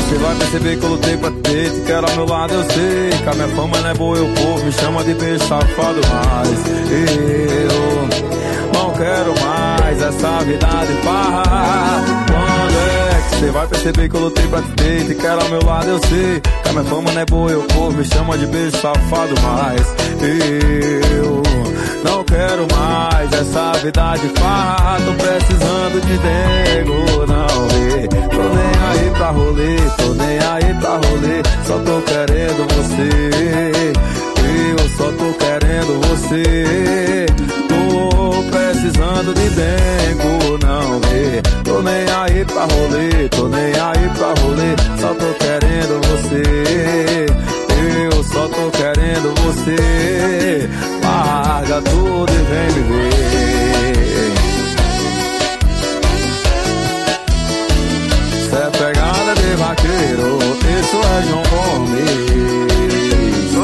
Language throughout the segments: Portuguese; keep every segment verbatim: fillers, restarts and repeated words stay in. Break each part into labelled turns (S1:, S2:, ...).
S1: Você vai perceber que eu lutei pra ter, te quero ao meu lado, eu sei que a minha fama não é boa, o povo me chama de beijo safado, mas eu não quero mais essa vida de farra. Quando é que você vai perceber que eu lutei pra te ter, te quero ao meu lado, eu sei que a minha fama não é boa, o povo me chama de beijo safado, mas eu não quero mais essa vida de farra. Tô precisando de dengo, não vê. Tô nem aí pra rolê, tô nem aí pra rolê. Só tô querendo você, eu só tô querendo você. Tô precisando de dengo, não vê. Tô nem aí pra rolê, tô nem aí pra rolê. Só tô querendo você, eu só tô querendo você. Larga tudo e vem me ver. Cê é pegada de vaqueiro, isso é João Gomes.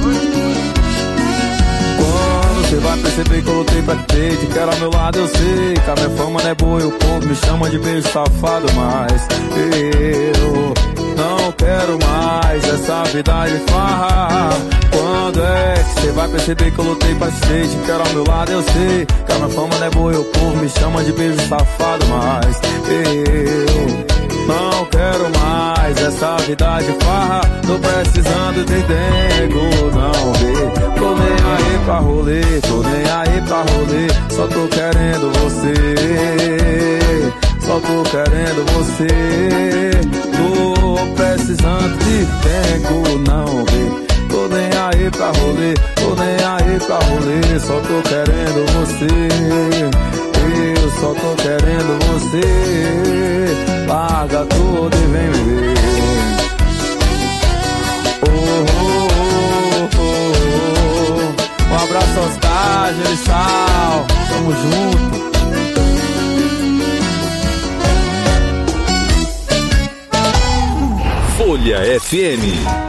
S1: Quando cê vai perceber que eu lutei pra ter, te quero ao meu lado, eu sei que a minha fama não é boa e o povo me chama de beijo safado, mas eu não quero mais essa vida de farra. Quando é que cê vai perceber que eu lutei pra ser, te quero ao meu lado, eu sei que a minha fama não é boa e o povo me chama de beijo safado, mas eu não quero mais essa vida de farra. Tô precisando de dengo, não vê. Tô nem aí pra rolê, tô nem aí pra rolê. Só tô querendo você, só tô querendo você. Tô precisando de dengo, não vê. Tô nem aí pra rolê, tô nem aí pra rolê. Só tô querendo você, eu só tô querendo você. Larga tudo e vem me ver. Oh, oh, oh, oh, oh. Um abraço aos Oscar, Sal, tamo junto.
S2: Folha F M.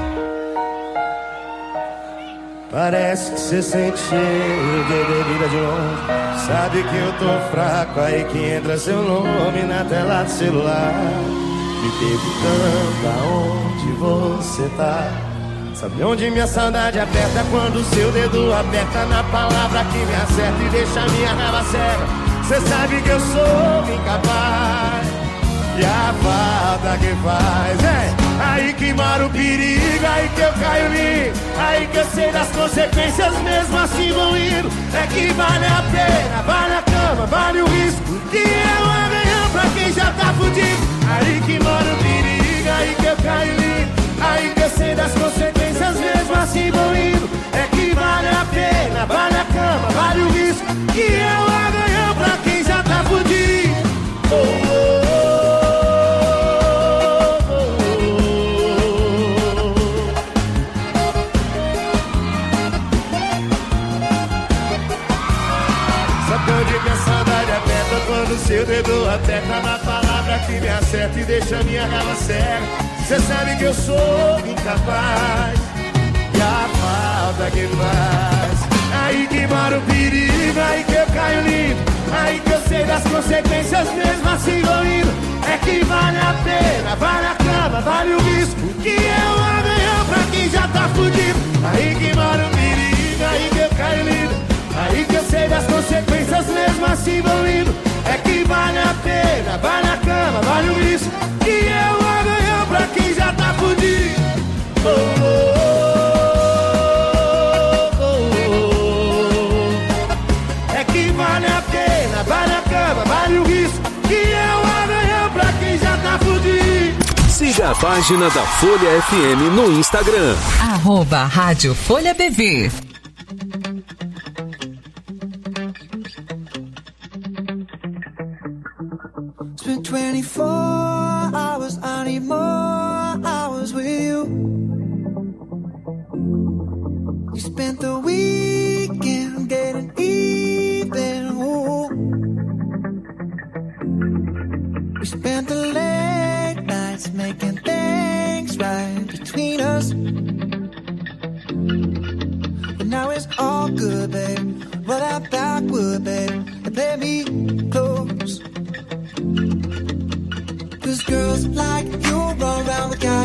S3: Parece que cê sente cheiro de bebida de longe. Sabe que eu tô fraco, aí que entra seu nome na tela do celular. Me perguntando aonde você tá. Sabe onde minha saudade aperta quando seu dedo aperta na palavra que me acerta e deixa minha raiva cega. Cê sabe que eu sou incapaz e a falta que faz é aí que mora o perigo, aí que eu caio lindo, aí que eu sei das consequências mesmo assim vão indo. É que vale a pena, vale a cama, vale o risco, que é um amanhã pra quem já tá fudido. Aí que mora o perigo, aí que eu caio lindo, aí que eu sei das consequências mesmo assim vão indo. É que vale a pena, vale a cama, vale o risco, que é um amanhã pra quem já tá fudido. Oh, oh, oh. Quando seu dedo aperta na palavra que me acerta e deixa minha raiva cega. Cê sabe que eu sou incapaz e a falta que faz. Aí que mora o perigo, aí que eu caio lindo, aí que eu sei das consequências mesmo assim vou indo. É que vale a pena, vale a cama, vale o risco, que é um amanhã pra quem já tá fudido. Aí que mora o perigo, aí que eu caio lindo, aí que eu sei das consequências mesmo assim vão indo. É que vale a pena, vale a cama, vale o risco, que é o amanhã pra quem já tá fudido. Oh, oh, oh, oh, oh. É que vale a pena, vale a cama, vale o risco, que é o amanhã pra quem já tá fudido.
S2: Siga a página da Folha F M no Instagram.
S4: Arroba Rádio Folha B V.
S5: twenty-four hours, I need more hours with you. We spent the weekend getting even. Ooh. We spent the late nights making things right between us. But now it's all good, babe. Roll that backward, babe, and play me close. Cause girls like you run around the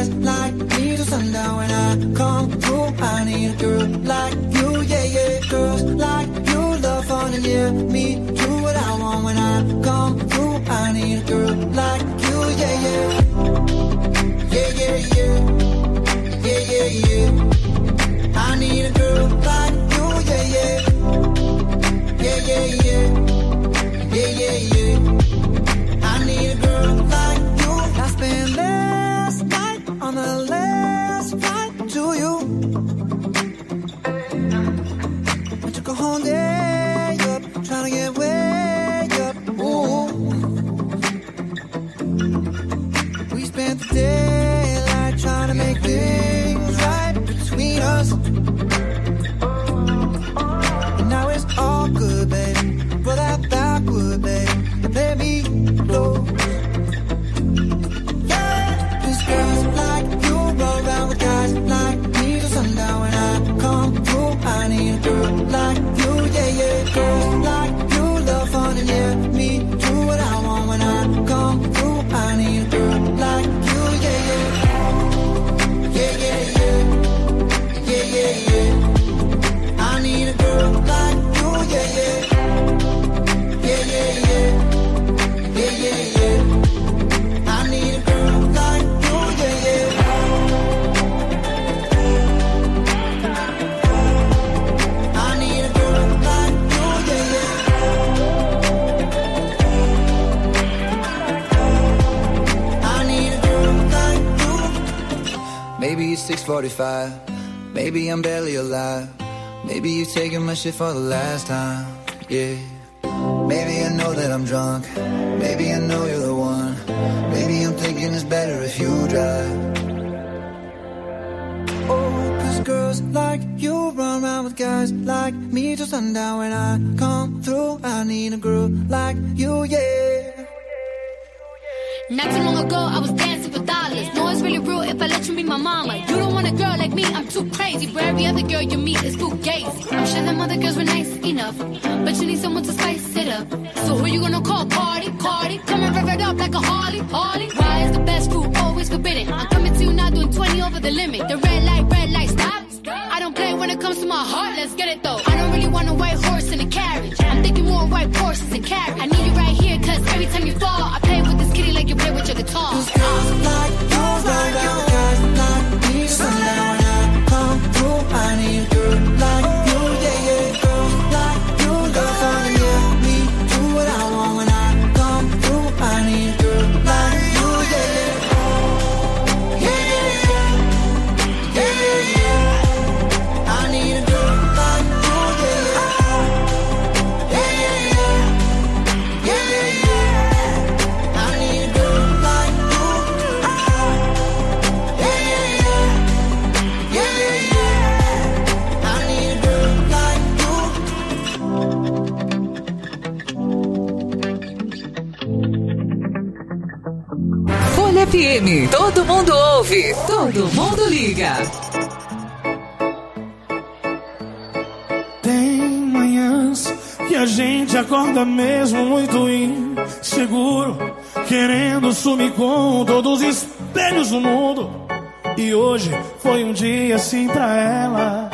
S5: come through. I need a girl like you, yeah, yeah. Girls like you love fun and yeah, me do what I want when I come through. I need a girl like you, yeah, yeah. Yeah, yeah, yeah. Yeah, yeah, yeah. I need a girl like you, yeah, yeah. Yeah, yeah, yeah. Yeah, yeah, yeah. I need a girl like you. I spent last night on the last flight to you. I took a whole day up, trying to get way up. Ooh. We spent the daylight trying to make things right between us. And now it's all good, baby. Roll that backward, baby. Let me go. Yeah, these girls like you roll around with guys like me till sundown. When I come through, I need a girl like you, yeah, yeah. Girls like you love fun and yeah, me do what I want when I come through. I need a girl like you, yeah, yeah. Yeah, yeah, yeah. Yeah, yeah, yeah. I need a girl like you, yeah, yeah. Yeah, yeah, yeah. Yeah, yeah, yeah. I need a girl like you, yeah, yeah. I need a girl like you, yeah, yeah. I need a girl like you. Maybe it's six forty-five. Maybe I'm barely alive. Maybe you're taking my shit for the last time, yeah. Maybe I know that I'm drunk. Maybe I know you're the one. Maybe I'm thinking it's better if you drive. Oh, cause girls like you run around with guys like me till sundown. When I come through, I need a girl like you, yeah.
S6: Not too long ago, I was dancing for dollars. No, it's really real if I let you be my mama. You don't want a girl like me, I'm too crazy. But every other girl you meet is too gazy. I'm sure them other girls were nice enough, but you need someone to spice it up. So who you gonna call? Cardi, Cardi. Come and rev it up like a Harley, Harley. Why is the best food always forbidden? I'm coming to you now doing twenty over the limit. The red light, red light, stop. I don't play when it comes to my heart, let's get it though. I don't really want a white horse in a carriage. I'm thinking more white horses and carriage. I need you right here, cause every time you fall, I play with this kitty like you play with your guitar.
S5: Cause girls like you, like you, guys like me, sundown. When I come through, I need a girl like you, yeah, yeah. Girls like you, love fun, yeah. Me do what I want when I come through. I need a girl like you, yeah, yeah. Yeah, yeah, yeah. Yeah, yeah, yeah. I need a girl like you, yeah, yeah. Yeah, yeah, yeah. Yeah, yeah, yeah. I need a girl like you. Yeah, yeah, yeah. Yeah, yeah, yeah. I need a girl like you.
S4: Folha F M, todo mundo ouve, todo mundo liga.
S3: Tem manhãs que a gente acorda mesmo muito inseguro, querendo sumir com todos os espelhos do mundo. E hoje foi um dia assim pra ela.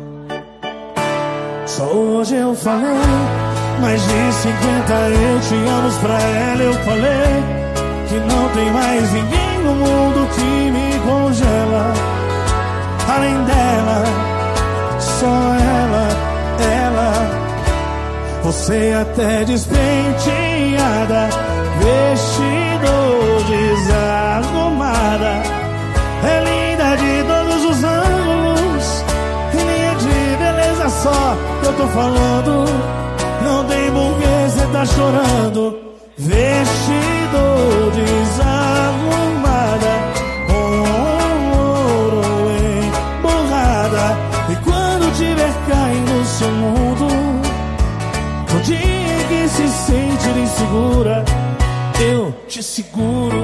S3: Só hoje eu falei mais de cinquenta eu te amo pra ela. Eu falei que não tem mais ninguém no mundo que me congela. Além dela, só ela, ela. Você até despenteada, vestido desarrumada, é linda de todos os ângulos, linha de beleza só que eu tô falando. Não tem porquê cê tá chorando. Vestido desarrumada, com ouro emborrada. E quando tiver caindo no seu mundo, no dia em que se sentir insegura, eu te seguro.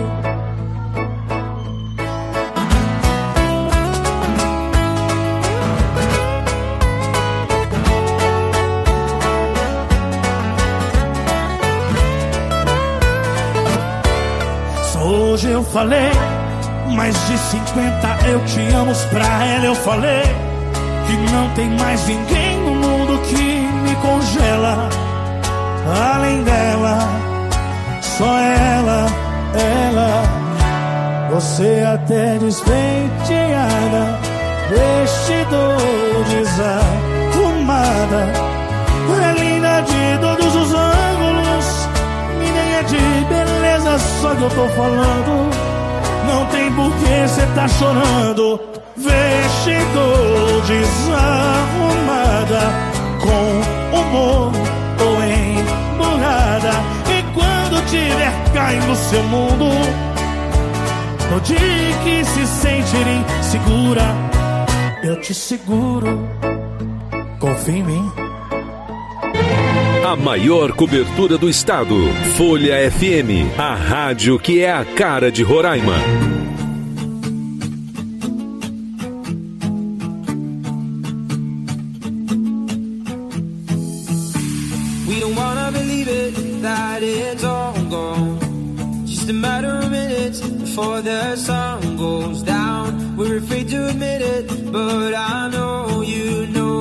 S3: Só hoje eu falei Mais de cinquenta eu te amo, pra ela eu falei que não tem mais ninguém no mundo que me congela. Além dela, só ela, ela. Você até despenteada, vestidor desarrumada, é linda de todos os ângulos, menina de beleza, só que eu tô falando. Não tem por que cê tá chorando. Vestidor desarrumada, com humor ou emburrada. E quando tiver caindo no seu mundo, no dia que se sentir insegura, eu te seguro. Confia em mim.
S2: A maior cobertura do estado. Folha F M, a rádio que é a cara de Roraima.
S7: We don't wanna believe it, that it's all gone. Just a matter of minutes before the sun goes down. We're afraid to admit it, but I know you know.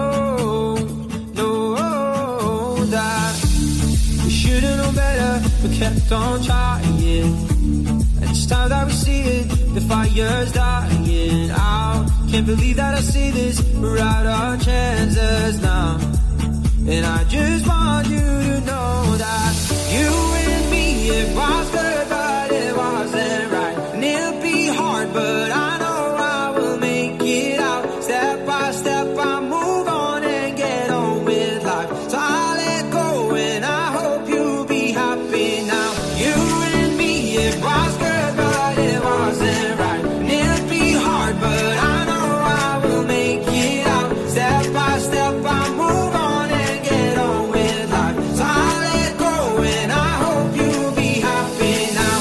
S7: We kept on trying, and it's time that we see it. The fire's dying out. Can't believe that I see this. We're out our chances now, and I just want you to know that you and me, it was good, but it wasn't right. And it'll be hard, but I know I will make it out. Step by step, I move on and get on with life. So I let go, and I hope you'll be happy now. You and me, it was good, but it wasn't right. And it'll be hard, but I know I will make it out. Step by step, I move on and get on with life. So I let go, and I hope you'll be happy now.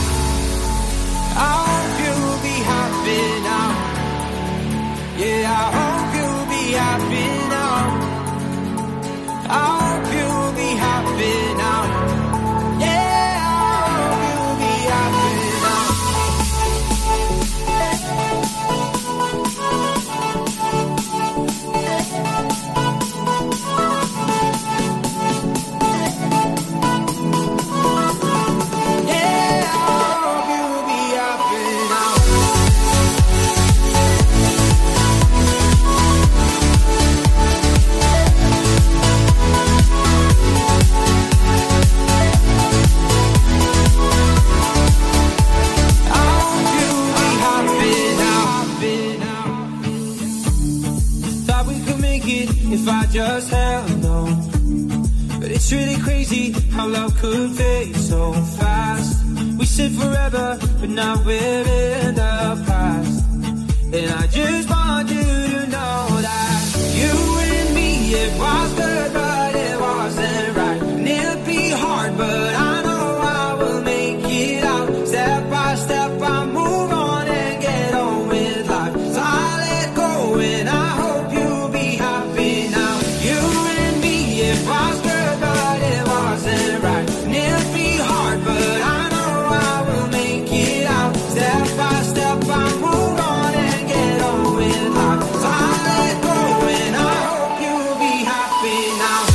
S7: I hope you'll be happy now. Yeah, I hope you'll be happy now. I hope you'll be happy now. If I just held on, but it's really crazy how love could fade so fast. We said forever, but now we're in the past. And I just want you to know that you and me, it was good, but it wasn't right. And it'll be hard, but I know I will make it out. Step by step, I move on and get on with life. So I let go, and I hope you'll be happy now. You and me, it was good, but it wasn't right. And it'll be hard, but I know I will make it out. Step by step, I move on and get on with life. So I let go, and I hope you'll be happy now.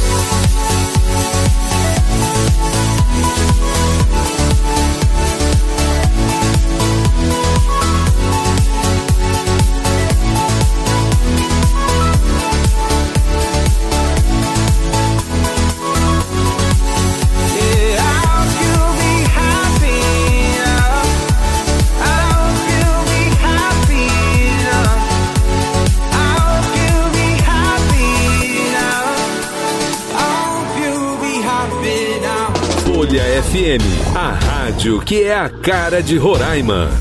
S2: Folha F M, a rádio que é a cara de Roraima.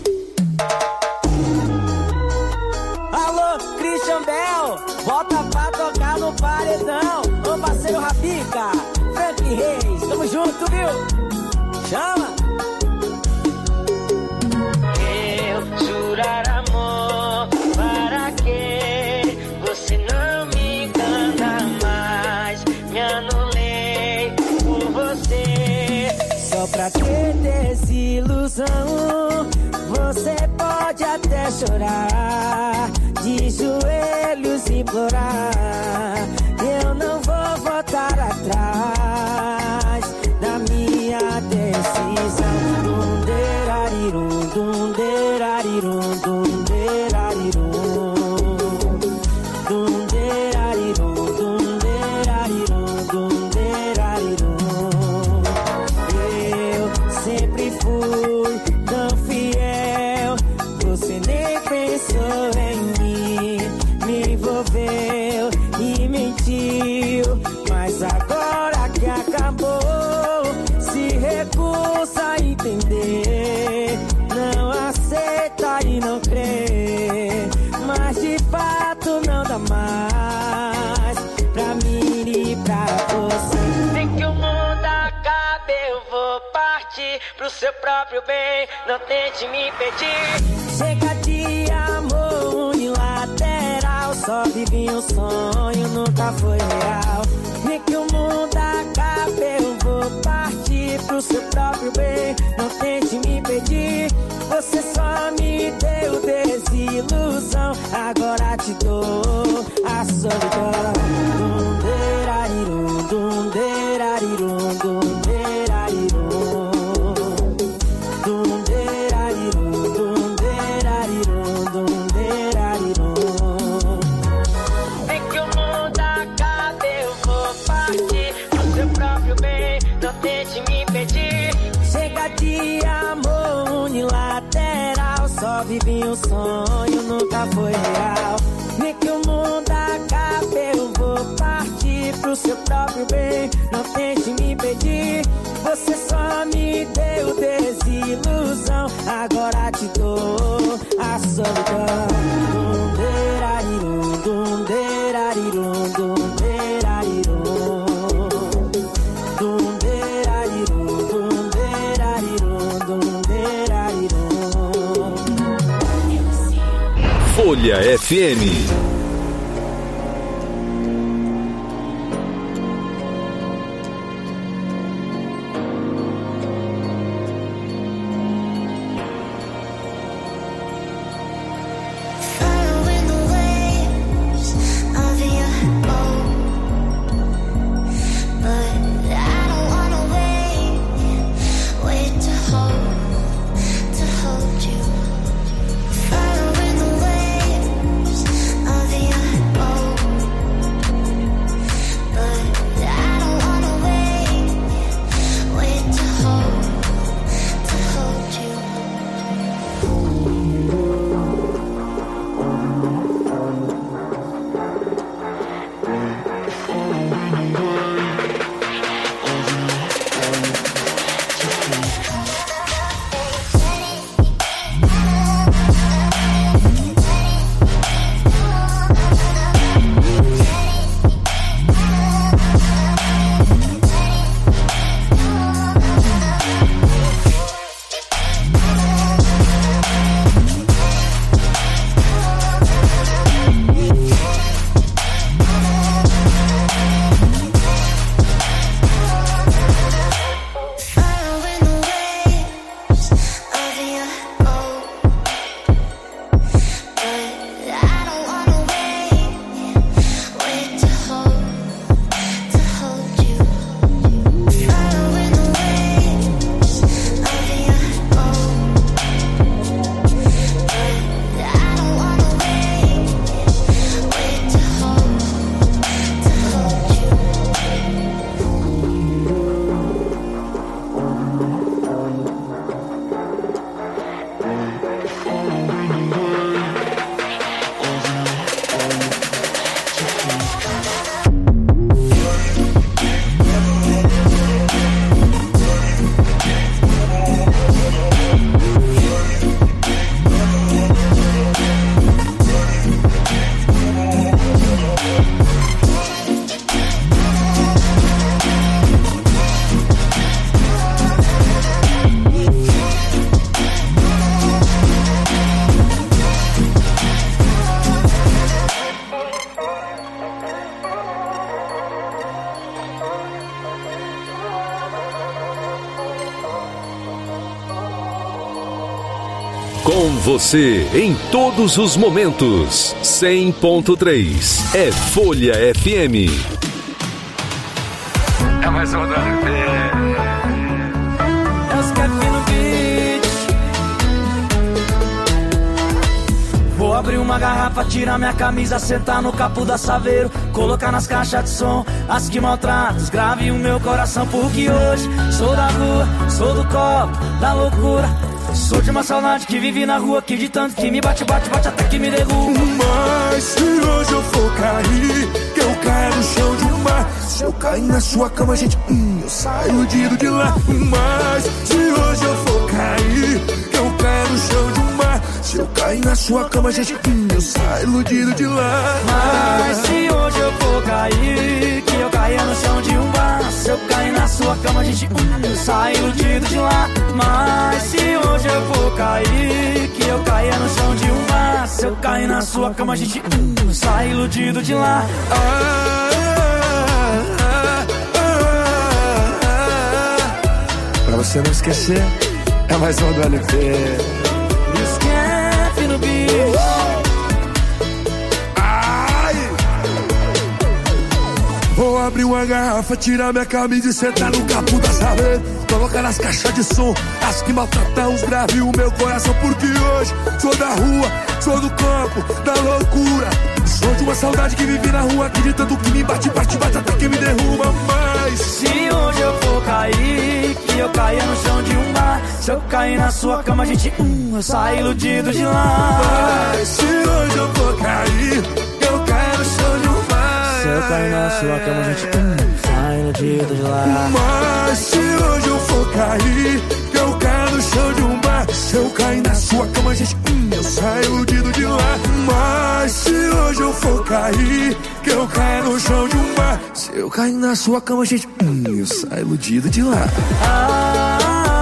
S8: Alô, Christian Bell, bota pra tocar no paredão. Ô parceiro Rapica, Frank Reis, tamo junto, viu? Chama! Eu jurar amor, para que você não me encanta mais? Me anulei por você. Só pra ter desilusão, você quer chorar, de joelhos implorar, eu não vou voltar atrás da minha decisão. Dum-derarirum, dum-derarirum, dum-derarirum, dum-derarirum, dum-derarirum, dum-derarirum. Eu sempre fui tão fiel, você nem pensou em mim, me envolveu e mentiu, mas agora que acabou, se recusa a entender, não aceita e não crê, mas de fato não dá mais pra mim e pra você. Tem que o mundo acabe, eu vou partir pro seu próprio bem, não tente me impedir. Chega de amor unilateral, só vivi um sonho, nunca foi real. Nem que o mundo acabe, eu vou partir pro seu próprio bem, não tente me impedir. Você só me deu desilusão, agora te dou a solidão. Dum-derarirum, dum-derarirum, dum-derarirum, dum-derarirum, dum-derarirum, dum-derarirum. Nem que o mundo acabe, eu vou partir pro seu próprio bem, não tente me impedir. Chega de amor unilateral, só vivi um sonho, nunca foi real. Nem que o mundo acabe, eu vou partir pro seu próprio bem, não tente me impedir. Você só me deu desilusão, agora te dou a solidão. Dum-derarirum, dum-derarirum, dum-derarirum, dum-derarirum, dum-derarirum, dum-derarirum.
S2: Folha F M.
S9: Of
S2: Com você em todos os momentos. cem ponto três é Folha F M.
S9: É mais uma da
S8: Vou abrir uma garrafa, tirar minha camisa, sentar no capô da Saveiro, colocar nas caixas de som as que maltratam, grave o meu coração, porque hoje sou da rua, sou do copo, da loucura. Sou de uma saudade que vive na rua, que de tanto que me bate, bate, bate até que me derruba.
S10: Mas se hoje eu for cair, que eu caia no chão de um mar. Se eu cair na sua cama, gente, hum, eu saio iludido de lá. Mas se hoje eu for cair, que eu caia no chão de um mar. Se eu cair na sua cama, gente, hum, eu saio iludido de lá.
S8: Mas se hoje eu for cair, que eu caia no chão de um bar. Se eu cair na sua cama, gente, hum, eu saio iludido de lá. Mas se hoje eu for cair, que eu caia no chão de um bar. Se eu cair na sua cama, gente, hum, eu saio iludido de lá.
S10: Ah, ah, ah, ah. Pra você não esquecer, é mais um do L P.
S8: Esquece no bicho.
S10: Vou abrir uma garrafa, tirar minha camisa e sentar no capô da Saveiro, colocar nas caixas de som as que maltratam os graves o meu coração, porque hoje sou da rua, sou do campo, da loucura. Sou de uma saudade que vive na rua, que de tanto que me bate, bate, bate até que me derruba. Mas
S8: se hoje eu for cair, que eu caia no chão de um bar. Se eu cair na sua cama, gente, hum, eu saio iludido de lá.
S10: Mas se hoje eu for cair, que eu caia no chão de um bar.
S8: Se eu cair na sua cama, gente, hum, sai iludido de lá.
S10: Mas se hoje eu for cair, que eu caia no chão de um bar. Se eu cair na sua cama, gente, hum, eu saio iludido de lá. Mas se hoje eu for cair, que eu caia no chão de um bar. Se eu cair na sua cama, gente, hum, eu saio iludido de lá.
S8: Ah,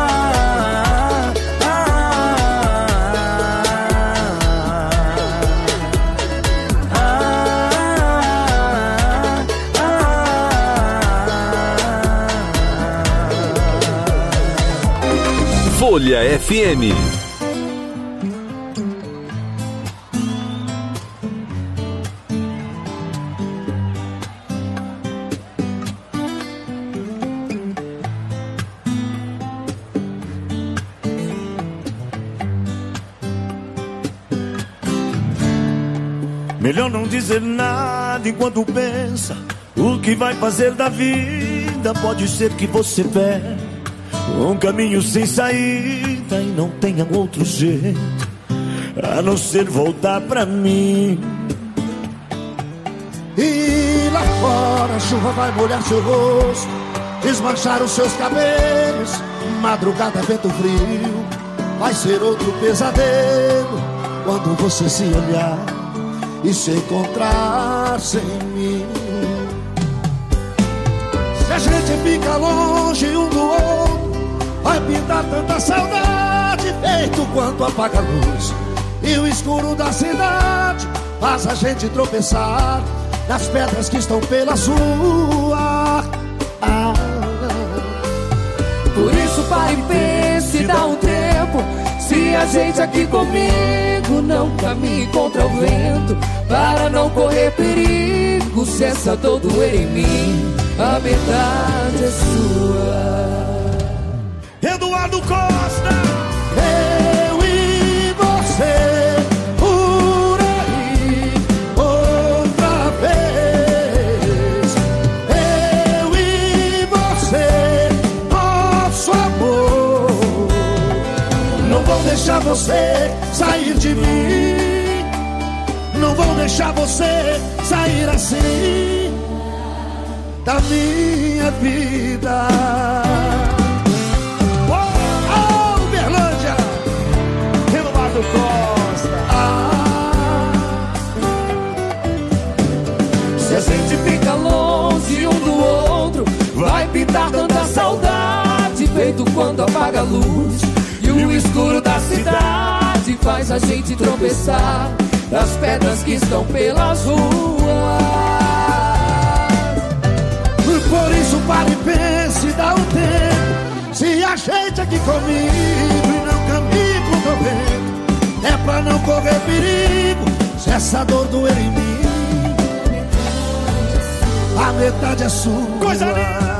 S2: Folha F M.
S3: Melhor não dizer nada enquanto pensa o que vai fazer da vida. Pode ser que você pegue um caminho sem saída e não tenha outro jeito a não ser voltar pra mim.
S11: E lá fora a chuva vai molhar seu rosto, desmanchar os seus cabelos. Madrugada, vento frio, vai ser outro pesadelo quando você se olhar e se encontrar sem mim. Se a gente fica longe um do outro, vai pintar tanta saudade, feito quanto apaga a luz. E o escuro da cidade faz a gente tropeçar nas pedras que estão pela rua. Ah.
S12: Por isso pare e pense e dá um tempo. Se a gente aqui comigo não caminhe contra o vento, para não correr perigo, se essa dor doer em mim, a metade é sua.
S3: Eduardo Costa.
S11: Eu e você por aí outra vez. Eu e você, nosso amor. Não vou deixar você sair de mim. Não vou deixar você sair assim da minha vida.
S3: Costa.
S11: Ah.
S12: Se a gente fica longe um do outro, vai pintar tanta saudade, feito quando apaga a luz. E o escuro da cidade faz a gente tropeçar nas pedras que estão pelas ruas.
S11: Por isso pare e pense, dá um tempo. Se a gente aqui comigo e não caminha contra o vento, pra não correr perigo. Se essa dor doer em mim, a metade é sua.
S12: Coisa linda.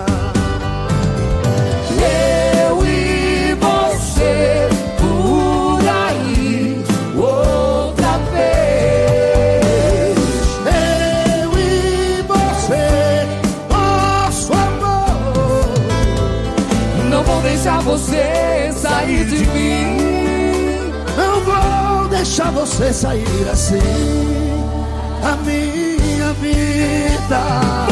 S12: Eu e você por aí outra vez.
S11: Eu e você, nosso amor.
S12: Não vou deixar você sair de mim.
S11: Não vou deixar você sair assim. A minha vida.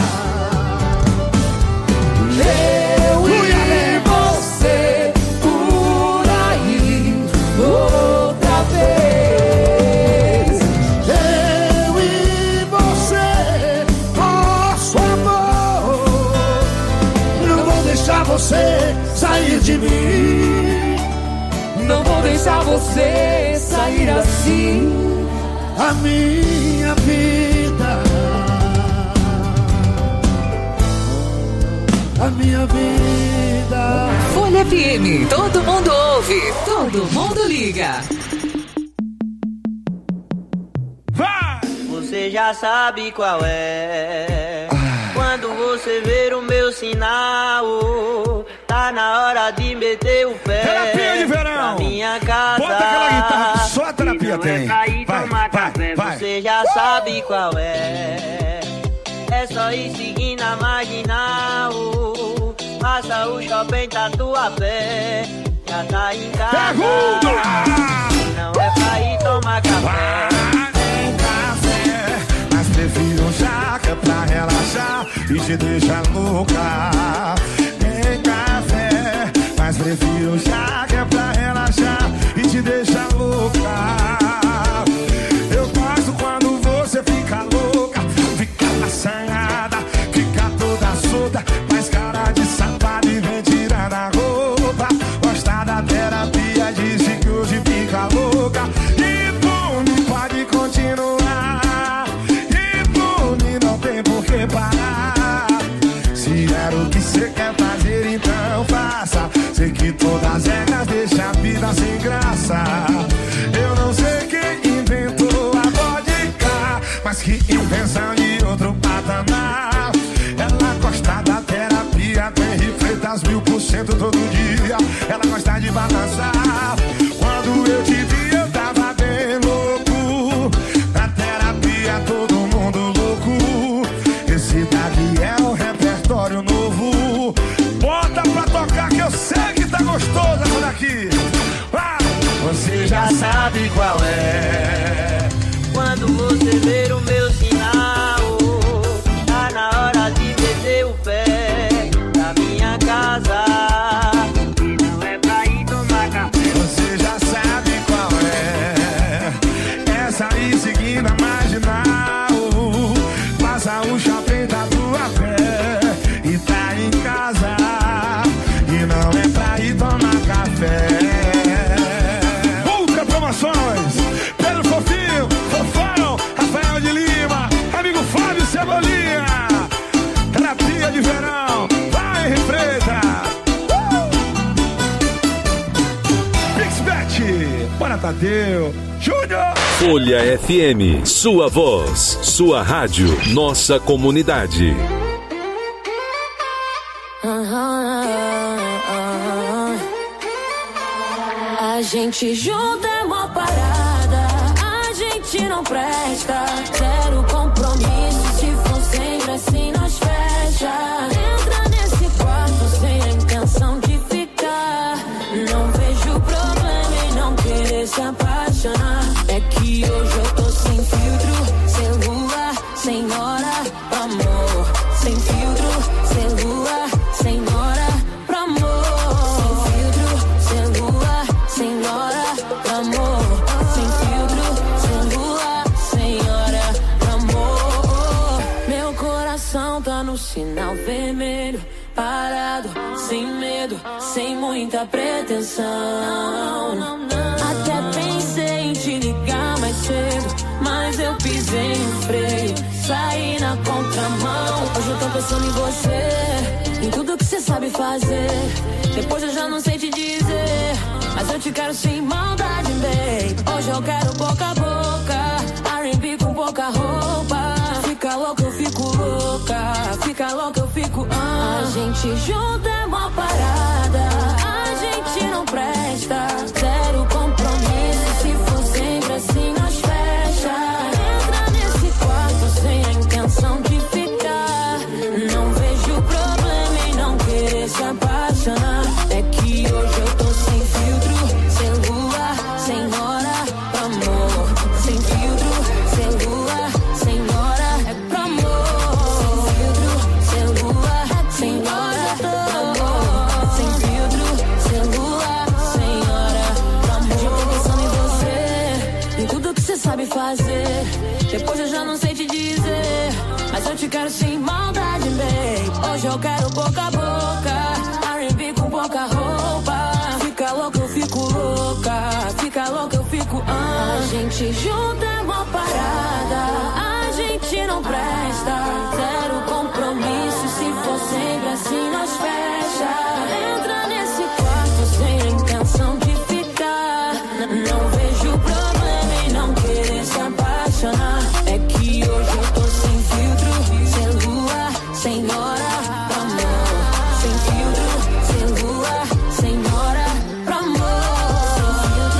S12: Eu e você por aí outra vez.
S11: Eu e você, nosso amor. Não vou deixar você sair de mim.
S12: Não vou deixar você sair assim.
S11: A minha vida, a minha vida.
S4: Folha F M, todo mundo ouve, todo mundo liga.
S9: Vai! Você já sabe qual é. Quando você ver o meu sinal, tá na hora de meter o pé.
S10: Terapia de verão.
S9: Pra minha casa.
S10: Bota aquela guitarra, só a terapia tem.
S9: Vai,
S10: vai, vai, vai.
S9: Você já sabe qual é. É só ir seguindo a marginal. Passa o shopping Tatuapé. Já tá em casa.
S10: Pergunta!
S9: Não é pra ir tomar café.
S10: Tem café, mas prefiro um jaca pra relaxar e te deixar louca. Tem café, mas prefiro um jaca pra relaxar e te deixar louca. Eu gosto quando você fica louca, fica assanhada, fica toda solta, faz cara de safado e vem tirando a roupa. Gosta da terapia, disse que hoje fica louca. E por mim pode continuar, e por mim não tem por que parar. Se era o que você quer fazer, então faça. Sei que todas as regras deixam a vida sem graça. Eu não sei quem inventou a vodka, mas que invenção de outro patamar. Ela gosta da terapia, tem refletas mil por cento todo dia. Ela gosta de balançar. Quando eu te vi eu tava bem louco. Na terapia todo mundo louco. Esse daqui é o repertório novo. Bota pra tocar que eu sei que tá gostoso essa daqui. Ah, você já sabe qual é.
S9: Quando você ver o meu sinal, tá na hora de meter o pé na minha casa. E não é pra ir tomar café.
S10: Você já sabe qual é. Essa aí seguindo a marginal. Passa o shopping Tatuapé e tá em casa. E não é pra ir tomar café. Ultra Promoções, Pedro Fofinho, Fofão, Rafael de Lima, amigo Fábio Cebolinha. Terapia de verão, vai Henri Freitas. Pixbet, bora Tadeu, Júnior.
S2: Folha F M, sua voz, sua rádio, nossa comunidade.
S13: A gente junta é uma parada, a gente não presta. Zero compromisso, se for sempre assim nós fecha. Entra nesse quarto sem a intenção de ficar. Não vejo problema em não querer se apaixonar. É que hoje eu tô sem filtro, sem lua, sem hora pra amor. Sem filtro, sem lua, sem hora pra amor. Sem filtro, sem lua, sem hora pra amor. Sem filtro, sem lua, sem hora pra amor. Meu coração tá no sinal vermelho, parado, sem medo, sem muita pretensão. Até pensei em te ligar mais cedo, mas eu pisei no freio, saí na contramão. Hoje eu tô pensando em você, em tudo que você sabe fazer. Depois eu já não sei te dizer, mas eu te quero sem maldade, babe. Hoje eu quero boca a boca, R and B com pouca roupa. Fica louca, eu fico louca, fica louca, eu fico ah. A gente junto é mó parada, a gente não presta. Zero compromisso, se for sempre assim nós fecha. Entra nesse quarto sem a intenção de ficar. Não vejo problema em não querer se apaixonar. É que hoje eu tô sem filtro, sem lua, sem hora, pro amor. Sem filtro, sem lua, sem hora, é pro amor. Sem filtro, sem lua, sem hora, pro amor. Sem filtro, sem lua, sem hora, pro amor. Já tô pensando em você, em tudo que você sabe fazer. Depois eu já não sei te dizer, mas eu te quero sem maldade, babe. Hoje eu quero boca a boca, R and B com pouca roupa. Fica louca, eu fico louca, fica louca, eu fico ah. A gente junta é mó parada, a gente não presta. Zero compromisso, se for sempre assim nós fecha. Entra nesse quarto sem a intenção de ficar. Não vejo problema em não querer se apaixonar. É que hoje eu tô sem filtro, sem lua, sem hora, pro amor. Sem filtro, sem lua, sem hora, pro amor.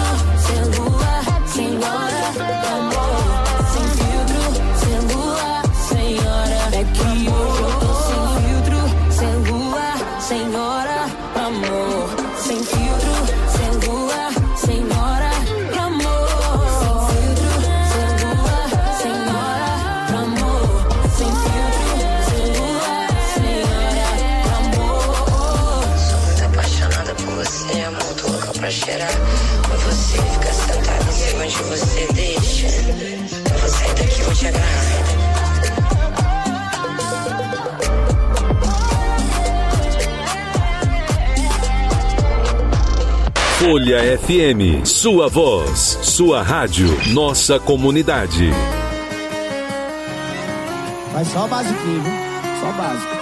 S13: Sem filtro, sem lua, sem hora, pro amor. Sem filtro, sem lua, sem hora. É que hoje eu tô sem filtro, sem lua, sem hora, pro amor. Sem filtro, sem lua, sem hora, pro amor. Sem filtro, sem lua, sem hora, pro amor. Sem filtro, sem lua, sem hora, pro amor.
S14: Sou muito apaixonada por você, amor, tô louca pra cheirar. Com você, fica sentada em cima de você, deixa. Eu vou sair daqui, vou te agarrar.
S2: Folha F M, sua voz, sua rádio, nossa comunidade.
S15: Faz só o basiquinho, viu? Só o básico.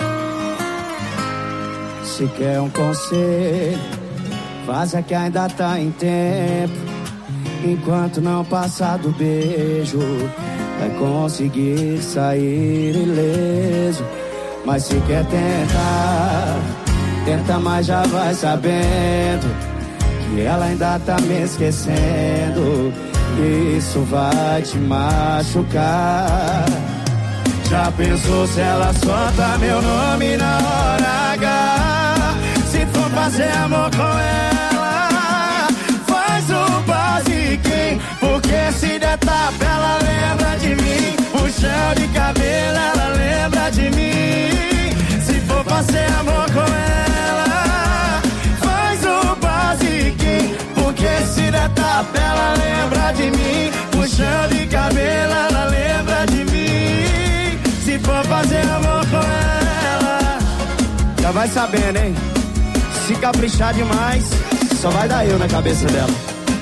S15: Se quer um conselho, faça que ainda tá em tempo. Enquanto não passar do beijo, vai conseguir sair ileso. Mas se quer tentar, tenta, mas já vai sabendo que ela ainda tá me esquecendo. Isso vai te machucar. Já pensou se ela solta meu nome na hora H? Se for fazer amor com ela, faz o basiquinho, porque se der tapa ela lembra de mim. Puxão de cabelo ela lembra de mim. Se for fazer amor com ela, faz o basiquinho, porque se der tapa ela lembra de mim. Puxão de cabelo ela lembra de mim. Se for fazer amor com ela, já vai sabendo, hein? Se caprichar demais, só vai dar eu na cabeça dela.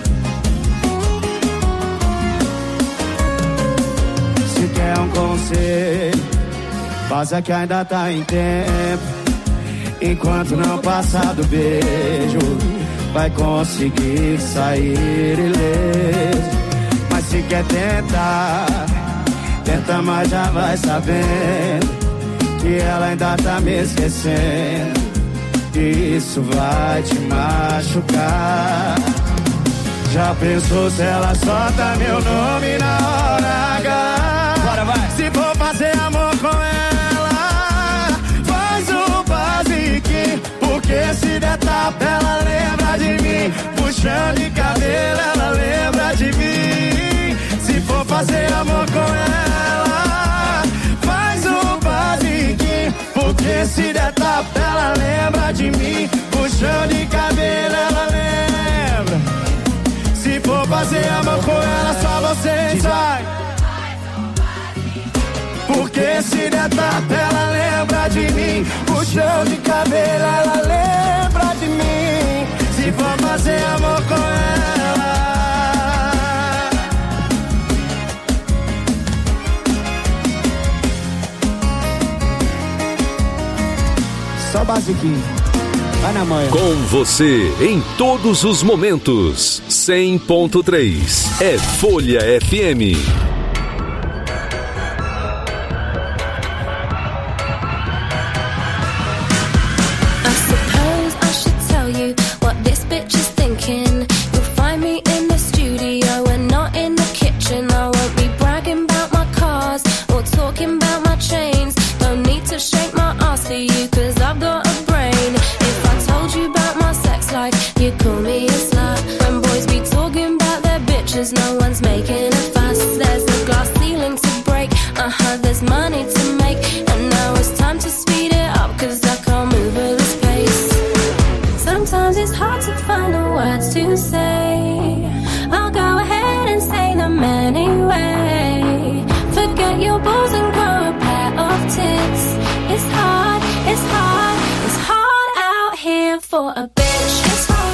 S15: Se quer um conselho, faça que ainda tá em tempo. Enquanto não passar do beijo, vai conseguir sair ileso. Mas se quer tentar, tenta, mas já vai sabendo que ela ainda tá me esquecendo. Isso vai te machucar. Já pensou se ela solta meu nome na hora H? Bora, vai. Se for fazer amor com ela, faz o basiquinho, porque se der tapa ela lembra de mim. Puxão de cabelo ela lembra de mim. Se for fazer amor com ela, faz o basiquinho, porque se der tapa ela lembra de mim. Puxão de cabelo ela lembra. Se for fazer amor com ela, só você sai. Porque se der tapa ela lembra de mim. Puxão de cabelo ela lembra de mim. Se for fazer amor com ela, só basiquinho. Vai na manhã.
S2: Com você em todos os momentos. cem ponto três é Folha F M.
S13: No one's making a fuss. There's a glass ceiling to break. Uh-huh, there's money to make. And now it's time to speed it up, cause I can't move at this pace. Sometimes it's hard to find the words to say. I'll go ahead and say them anyway. Forget your balls and grow a pair of tits. It's hard, it's hard, it's hard out here for a bitch. It's hard.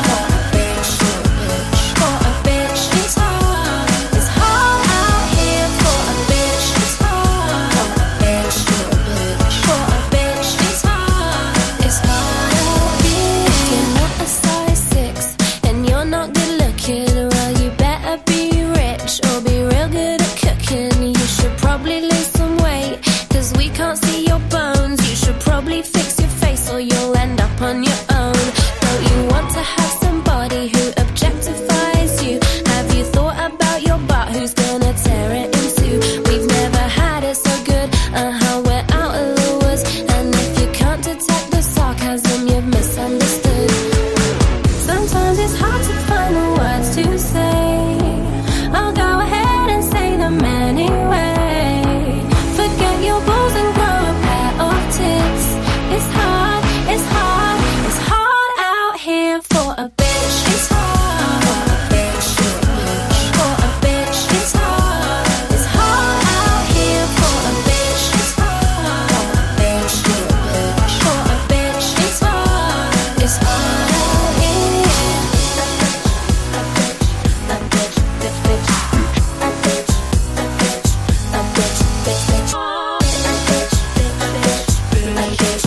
S13: Fix your face or you'll end up on your own. Don't you want to have somebody who objectifies you? Have you thought about your butt? Who's gonna tear it in two? We've never had it so good. Uh-huh, we're out of the woods. And if you can't detect the sarcasm, you've misunderstood. Sometimes it's hard to find the words to say. I'll go ahead and say them anyway. Forget your balls and grow a pair of tits. It's hard, it's hard, it's hard out here for a bitch. It's hard for a bitch, for a bitch. It's hard, it's hard out here for a bitch. It's hard for a bitch, for a bitch. It's hard, it's hard out here. A bitch, a bitch, bitch, bitch, a bitch, a bitch, a bitch, bitch, bitch, a bitch, bitch, bitch, a bitch.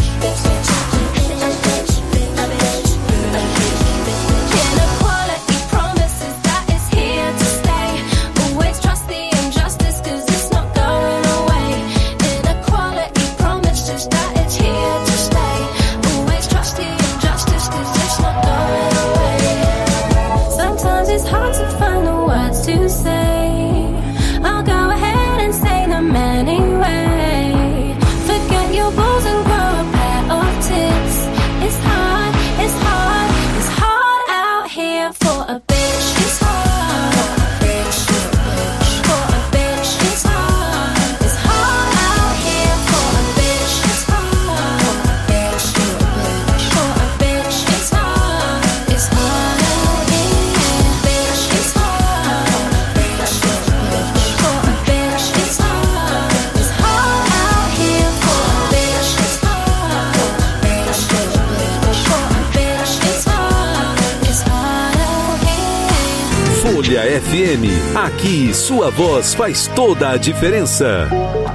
S13: Inequality promises that it's here to stay. Always trust the injustice, cause it's not going away. Inequality promises that it's here to stay. Always trust the injustice, cause it's not going away. Sometimes it's hard to find the words to say. I'll go ahead and say them anyway. Forget your balls and grow a pair of tits. It's hard, it's hard, it's hard out here for a bitch. It's hard for a bitch, for a bitch. It's hard, it's hard out here for a bitch. It's hard for a bitch, for a bitch. It's hard, it's hard out here, bitch. It's hard for a bitch, for a bitch. It's hard, it's hard out here for a bitch. It's hard for a bitch, for a bitch. It's hard, it's hard out here.
S2: Folha F M, aqui sua voz faz toda a diferença.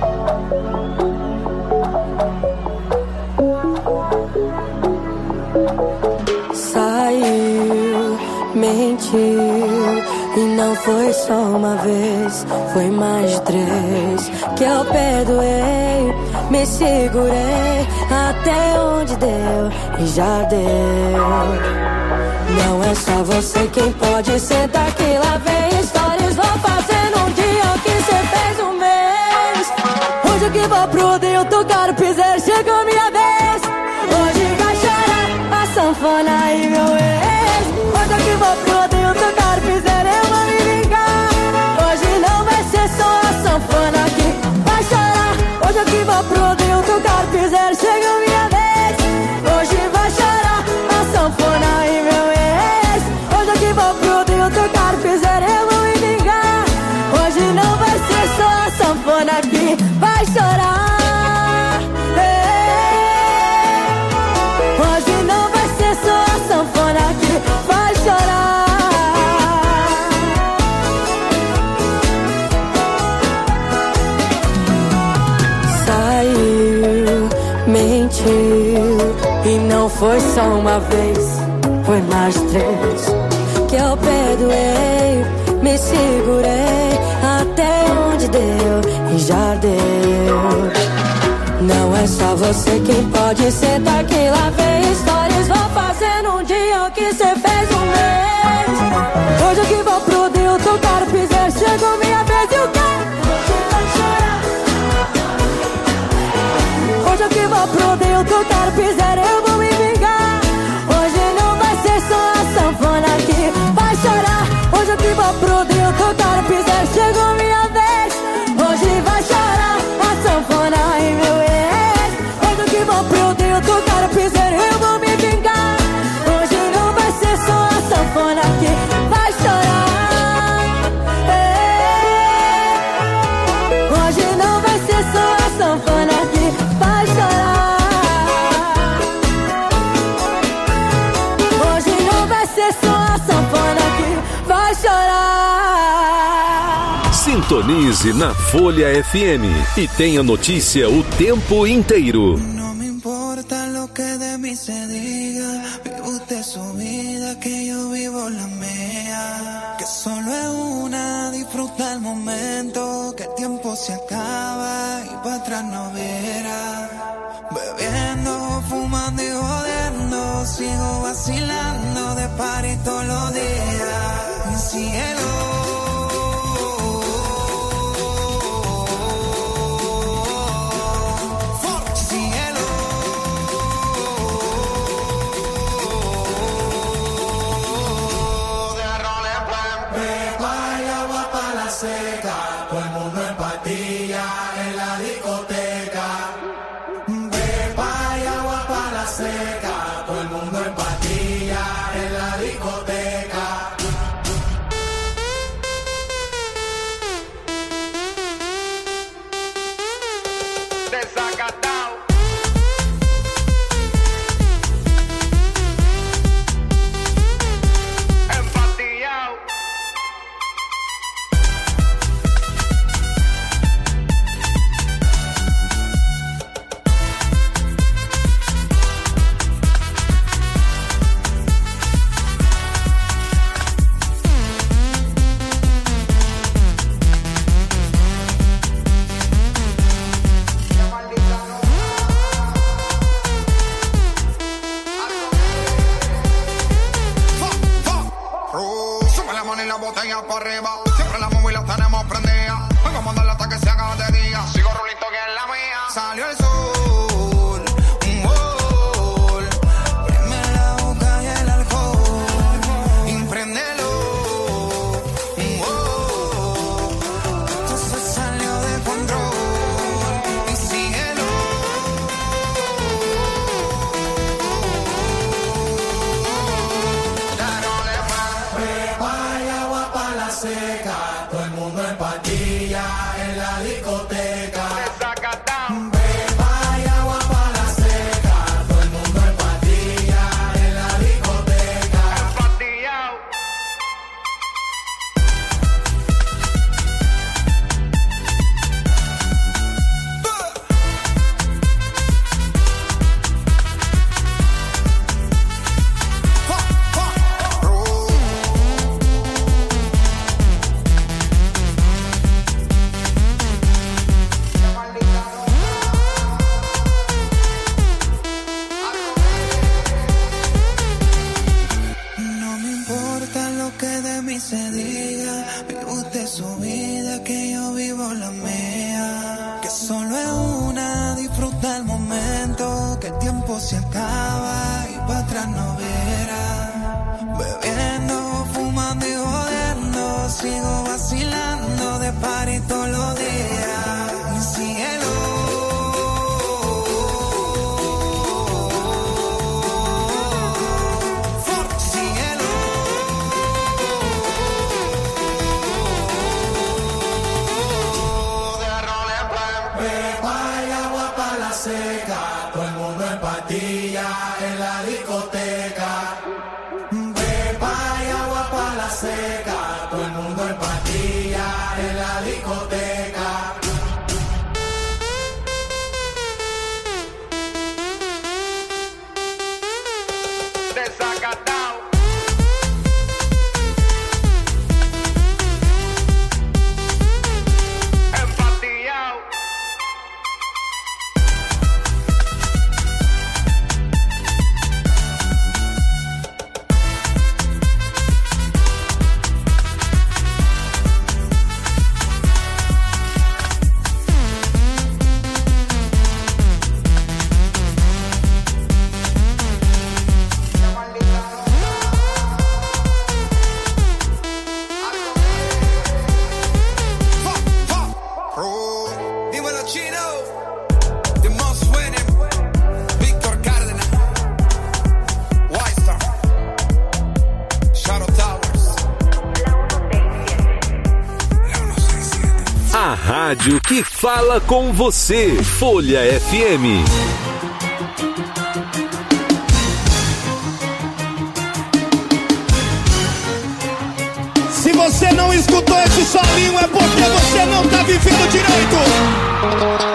S16: Saiu, mentiu, e não foi só uma vez, foi mais de três que eu perdoei, me segurei até onde deu e já deu. Não é só você quem pode sentar que lá vem histórias, vou fazer num dia o que cê fez um mês. Hoje eu que vou pro Deus tocar o piseiro, chegou minha vez. Hoje vai chorar a sanfona e meu ex. Hoje eu que vou pro Deus tocar o piseiro, eu vou me vingar. Hoje não vai ser só a sanfona que vai chorar. Hoje eu que vou pro Deus tocar o piseiro, chegou minha vez. Hoje vai chorar a sanfona e meu ex. Hoje eu que vou pro Deus tocar o piseiro, eu vou me vingar. Hoje não vai ser só a sanfona que vai chorar. Ei. Hoje não vai ser só a sanfona que vai chorar. Saiu, mentiu, E não foi só uma vez, foi mais três. Que eu perdoei, me segurei até onde deu e já deu. Não é só você quem pode sentar aqui, lá vem histórias. Vou fazendo um dia o que cê fez um mês. Hoje eu que vou pro Deus, tocar o piseiro. Chegou minha vez e o quê? Hoje eu que vou pro Deus, tocar o piseiro. Eu vou me vingar. Hoje não vai ser só a sanfona que vai chorar. Hoje eu que vou pro Deus, tocar o piseiro. Chegou minha vez. Hoje vai chorar a sanfona e meu ex. Hoje eu que vou pro Deus, tocar o piseiro. Eu vou me vingar. Hoje não vai ser só a sanfona que vai chorar. Hoje não vai ser só a sanfona que vai chorar. Hoje não vai ser só a sanfona que vai chorar.
S2: Sintonize na Folha F M e tenha notícia o tempo inteiro.
S5: No me importa lo que de mí se diga, vive usted su vida, que yo vivo la mía. Que solo es una, disfruta el momento, que el tiempo se acaba y para atrás no verá. Bebiendo, fumando y jodiendo, sigo vacilando de party todos los días. Mi cielo.
S17: Seca, todo el mundo en patilla en la discoteca. Pepa y agua para la seca, todo el mundo en patilla en la discoteca. Desacatado. Empatillado. Botella para arriba, siempre la móvil la tenemos prendida. Vengo a mandarla hasta que se haga de día. Sigo rulito que es la mía. Salió el sol, un gol. Prende la boca y el alcohol. Impréndelo, un gol. Entonces salió de control. Y síguelo. Seca, todo el mundo en patilla en la discoteca. Beba y agua para la seca, todo el mundo en patilla en la discoteca. Empatillado. Se diga, vive usted su vida, que yo vivo la mía. Que solo es una, disfruta el momento, que el tiempo se acaba y para atrás no verá. Bebiendo, fumando y jodiendo, sigo vacilando de party todos los días. Mi cielo. Seca, todo el mundo en patilla en la discoteca. Pepa y agua para la seca, todo el mundo en patilla en la discoteca.
S2: A rádio que fala com você. Folha F M.
S11: Se você não escutou esse solinho é porque você não tá vivendo direito.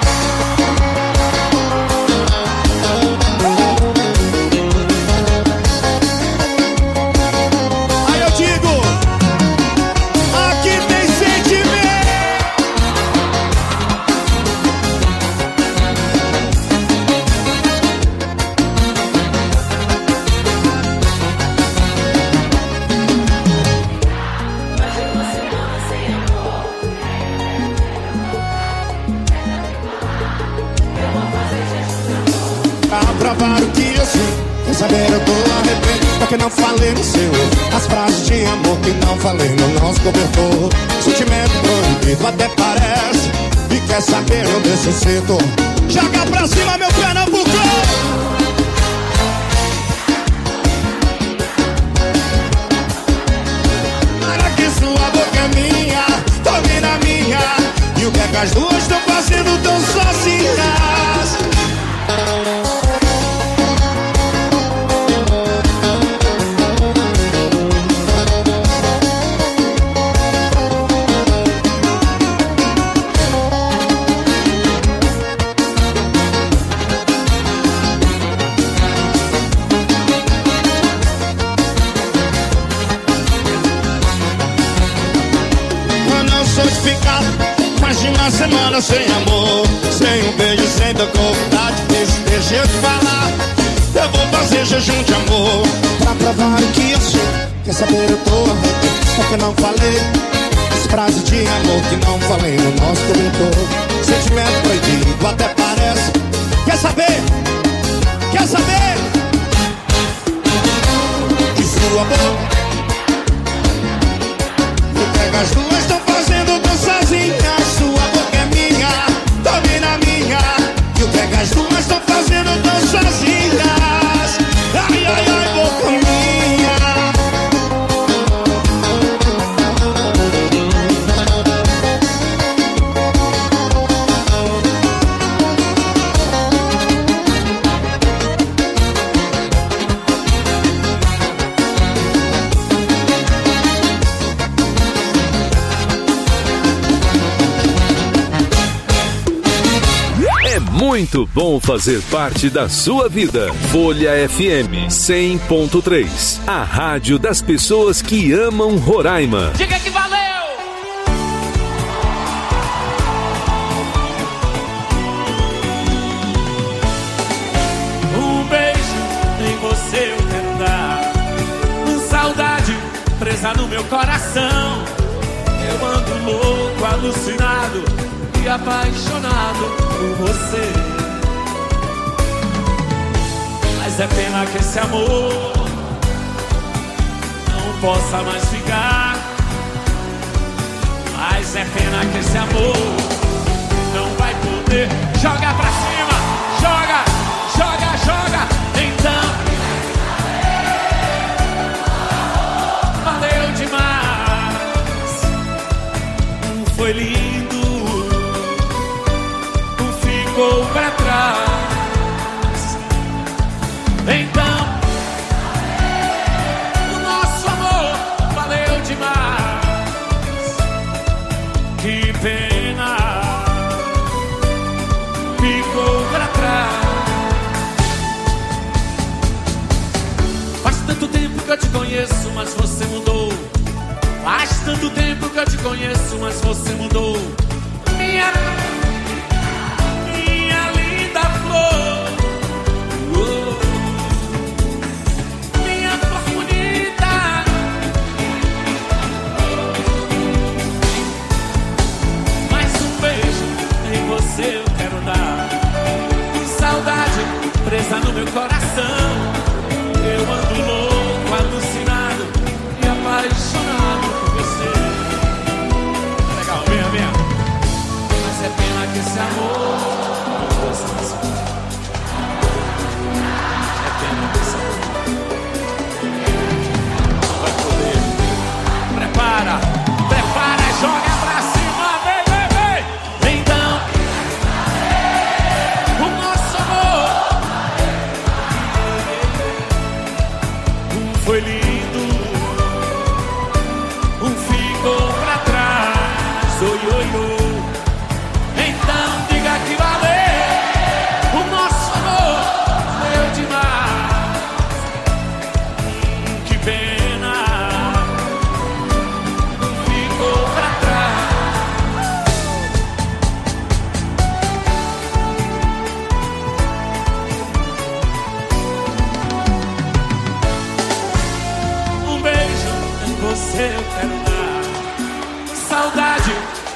S11: Provaram que eu sei, quer saber eu tô arrependido porque não falei no seu. As frases de amor que não falei no nosso cobertor. Sentimento proibido até parece. E quer saber eu necessito. Joga pra cima meu Pernambuco. Para que sua boca é minha, tome na minha. E o que é que as duas estão fazendo tão sozinhas? Mais de uma semana sem amor, sem um beijo, sem tranquilidade. Deixa eu te falar, eu vou fazer jejum de amor pra provar o que eu sou. Quer saber, eu tô arrependido porque não falei as frases de amor que não falei no nosso cobertor. Sentimento proibido até parece. Quer saber? Quer saber? Que sua boca e pega as duas, estão fazendo tão sozinhas. Sua boca é minha, tome na minha. E o que é que as duas estão fazendo tão sozinhas? Ai, ai, ai, boca minha.
S2: Muito bom fazer parte da sua vida. Folha F M cem ponto três. A rádio das pessoas que amam Roraima.
S12: Diga que valeu! Um beijo em você eu quero dar. Com saudade presa no meu coração. Eu ando louco, alucinado e apaixonado por você. Mas é pena que esse amor não possa mais ficar. Mas é pena que esse amor não vai poder. Joga pra cima, joga, joga, joga. Então valeu demais. Não foi lindo, ficou pra trás. Então o nosso amor valeu demais. Que pena, ficou pra trás. Faz tanto tempo que eu te conheço, mas você mudou. Faz tanto tempo que eu te conheço, mas você mudou. Minha eu quero dar. Com saudade presa no meu coração. Eu ando louco, alucinado e apaixonado por você. Legal, venha, venha. Mas é pena que esse amor não possa mais ficar. É pena que esse amor não vai poder. Prepara, prepara, joga pra cima, baby.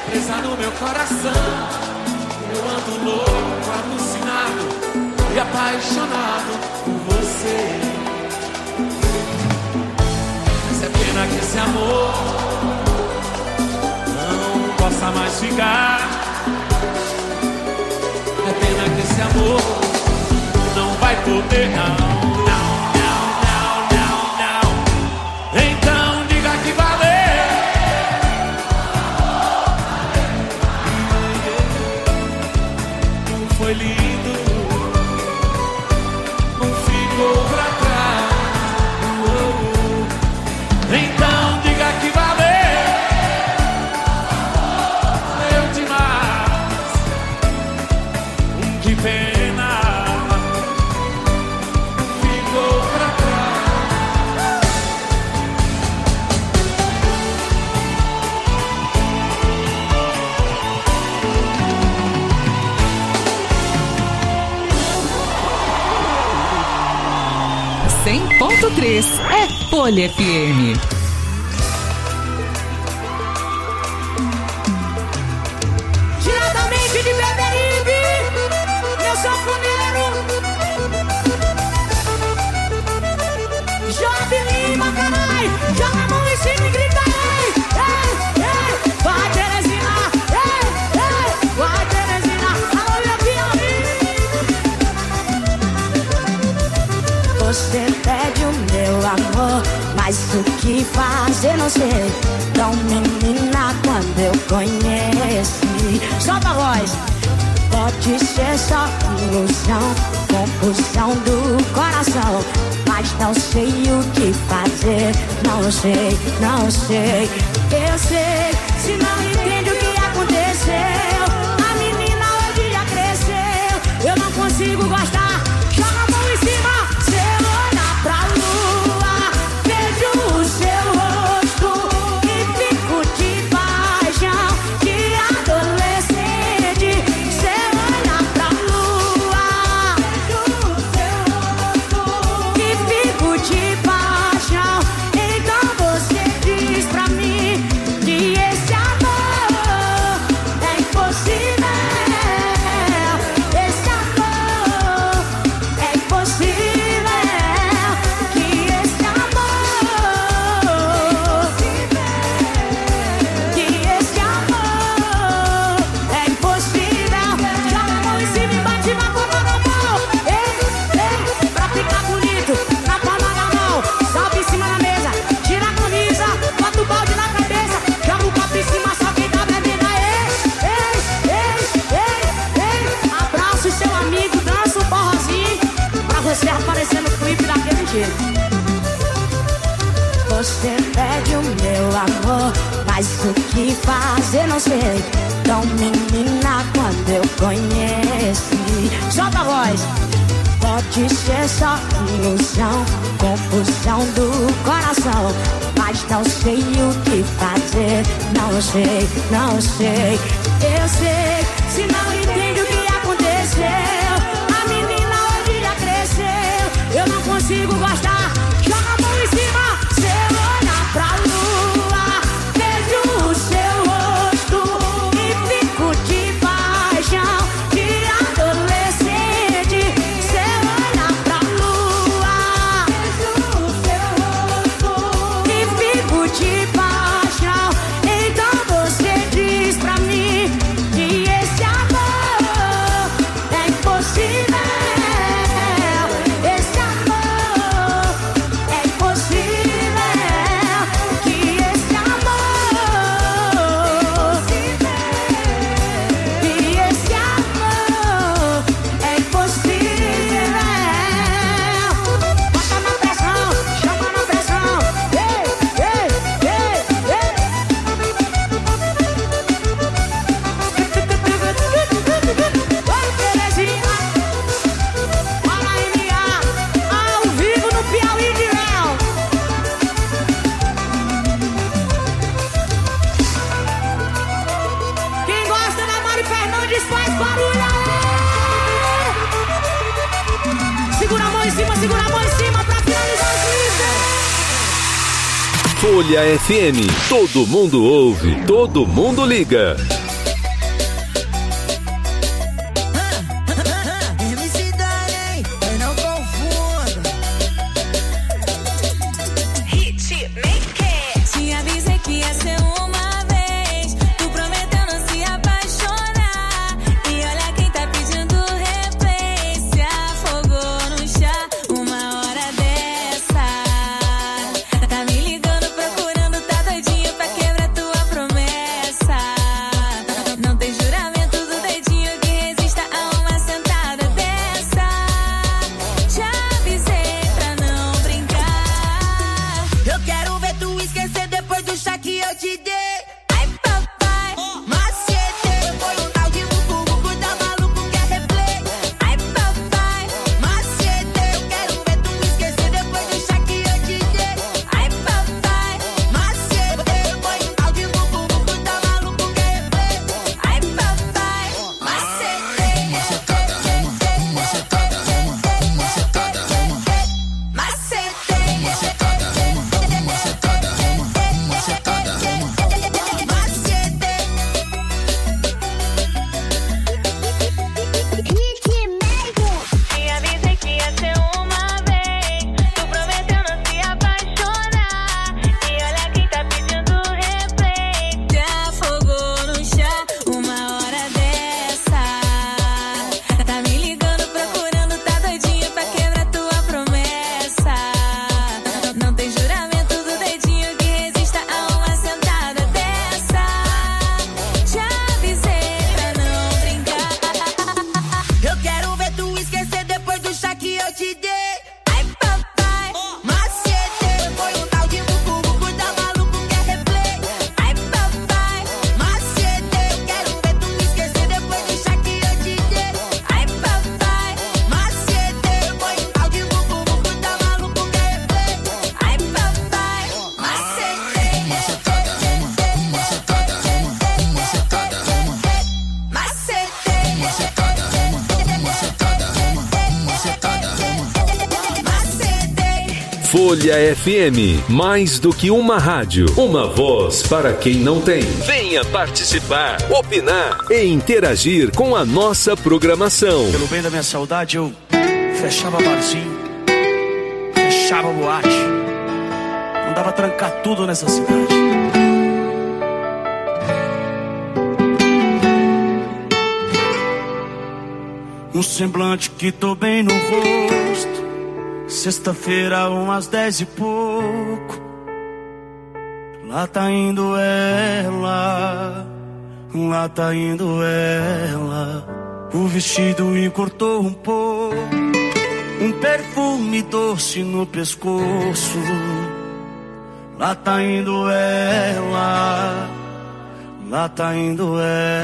S18: presa no meu coração. Eu ando louco, alucinado e apaixonado por você. Mas é pena que esse amor não possa mais ficar. É pena que esse amor não vai poder, não. Foi lindo, não ficou pra trás. Oh, oh. Então diga que valeu, valeu demais. Hum, que pena, ficou pra trás.
S4: cem ponto três é Folha F M.
S8: Diretamente de Beberibe, meu sanfoneiro Job Lima, carai. Joga a mão em cima e grita ei, ei, ei. Vai Teresina, ei, ei. Vai Teresina, alô meu piauí. Você pede o meu amor, mas o que fazer não sei. Tão menina quando eu conheci. Solta a voz. Pode ser só ilusão, confusão do coração, mas não sei o que fazer. Não sei, não sei. Eu sei, se não entende o que aconteceu. A menina hoje já cresceu. Eu não consigo gostar. Joga a mão em cima. Pra lua, vejo o seu rosto e fico de paixão de adolescente. Você olha pra lua, vejo o seu rosto e fico de paixão. Então você diz pra mim que esse amor é impossível. Esse amor é impossível. Você pede o meu amor, mas o que fazer não sei. Tão menina quando eu conheci. Solta a voz. Pode ser só ilusão, confusão do coração, mas não sei o que fazer. Não sei, não sei. Eu sei, se não entende o que aconteceu. A menina hoje já cresceu. Eu não consigo gostar. Joga a mão em cima. Você olha pra lua, vejo o seu rosto e fico de paixão de adolescente. Você olha pra lua, vejo o seu rosto e fico de paixão. Então você diz pra mim que esse amor é impossível. Esse amor é impossível. Que esse amor, que esse amor é impossível. Bota na pressão, chama na pressão. Ei, ei, ei, Oi, Terezinha, para M A, ao vivo no Piauí de Léo. Quem gosta da Mari Fernandes faz barulho aí. Segura a mão em cima, segura a mão em cima pra finalizar o clipe.
S2: Folha F M. Todo mundo ouve, todo mundo liga. Folha F M, mais do que uma rádio, uma voz para quem não tem. Venha participar, opinar e interagir com a nossa programação.
S15: Pelo bem da minha saudade, eu fechava barzinho, fechava boate, mandava trancar tudo nessa cidade. Um semblante que tô bem no rosto. Sexta-feira, umas dez e pouco. Lá tá indo ela, lá tá indo ela. O vestido encurtou um pouco, um perfume doce no pescoço. Lá tá indo ela, lá tá indo ela.